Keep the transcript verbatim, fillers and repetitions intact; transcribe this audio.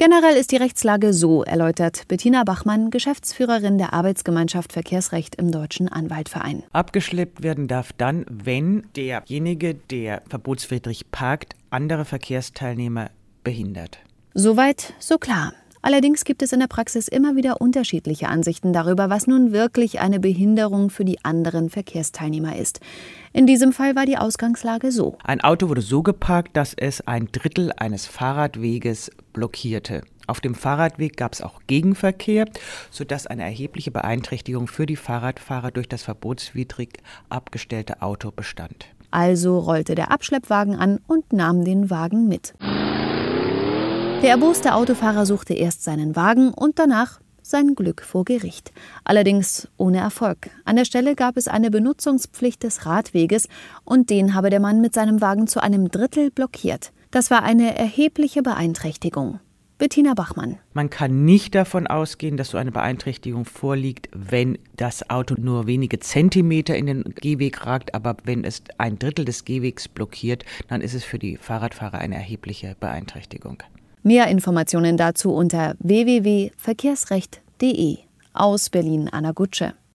Generell ist die Rechtslage so, erläutert Bettina Bachmann, Geschäftsführerin der Arbeitsgemeinschaft Verkehrsrecht im Deutschen Anwaltverein. Abgeschleppt werden darf dann, wenn derjenige, der verbotswidrig parkt, andere Verkehrsteilnehmer behindert. Soweit, so klar. Allerdings gibt es in der Praxis immer wieder unterschiedliche Ansichten darüber, was nun wirklich eine Behinderung für die anderen Verkehrsteilnehmer ist. In diesem Fall war die Ausgangslage so. Ein Auto wurde so geparkt, dass es ein Drittel eines Fahrradweges blockierte. Auf dem Fahrradweg gab es auch Gegenverkehr, sodass eine erhebliche Beeinträchtigung für die Fahrradfahrer durch das verbotswidrig abgestellte Auto bestand. Also rollte der Abschleppwagen an und nahm den Wagen mit. Der erboste Autofahrer suchte erst seinen Wagen und danach sein Glück vor Gericht. Allerdings ohne Erfolg. An der Stelle gab es eine Benutzungspflicht des Radweges und den habe der Mann mit seinem Wagen zu einem Drittel blockiert. Das war eine erhebliche Beeinträchtigung. Bettina Bachmann. Man kann nicht davon ausgehen, dass so eine Beeinträchtigung vorliegt, wenn das Auto nur wenige Zentimeter in den Gehweg ragt, aber wenn es ein Drittel des Gehwegs blockiert, dann ist es für die Fahrradfahrer eine erhebliche Beeinträchtigung. Mehr Informationen dazu unter w w w punkt verkehrsrecht punkt d e. Aus Berlin, Anna Gutsche.